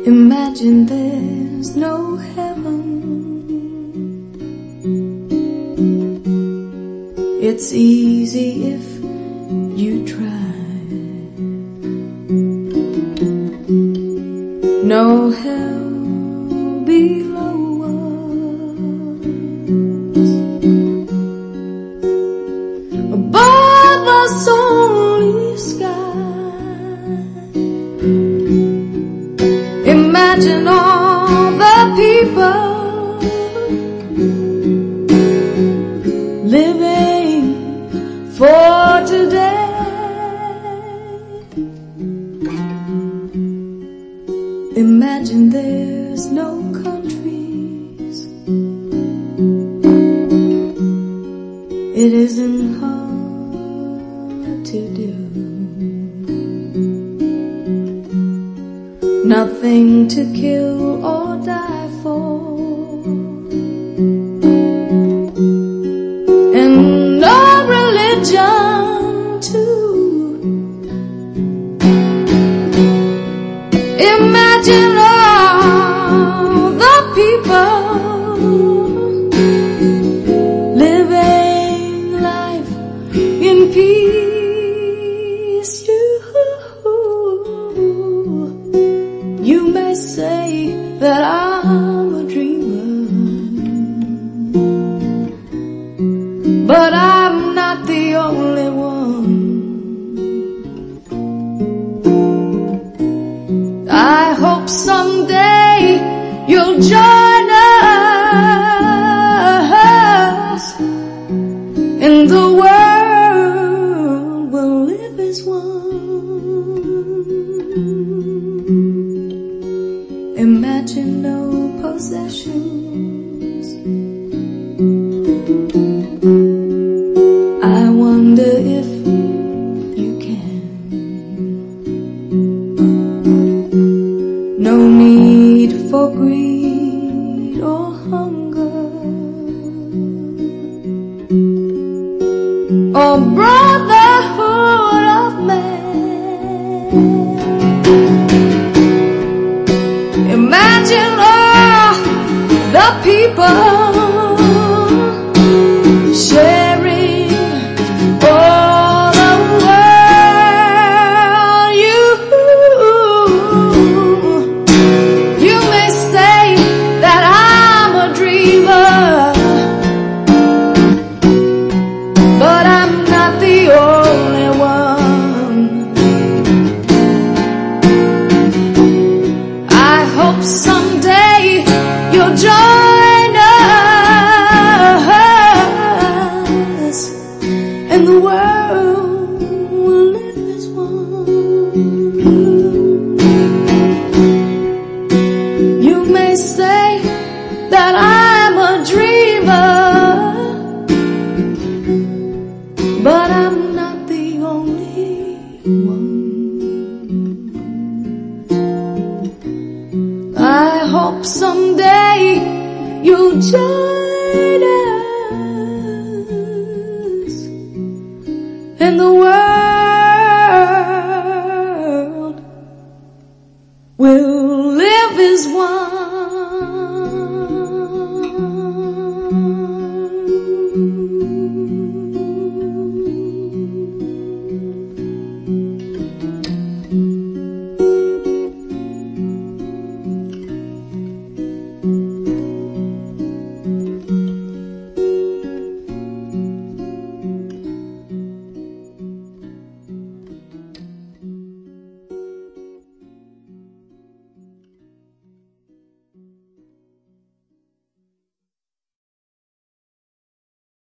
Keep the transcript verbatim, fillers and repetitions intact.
Imagine there's no heaven. It's easy if you try. No hell below us. Above us only sky. Imagine all the people living for today. Imagine there's no countries. It isn't hard to do. Nothing to kill or die for, and no religion too. Imagine all the people living life in peace. You may say that I'm a dreamer, but I'm not the only one. I hope someday you'll join us, and the world will live as one. Imagine no possessions. I wonder if you can. No need for greed or hunger, or brotherhood of man. Imagine all the people sharing all the world. You, you may say that I'm a dreamer, but I'm not the only one. I hope someday you'll join us, and the world will live as one. You may say that I'm a dreamer, but I'm not the only one. I hope someday you'll join us, and the world will live as one.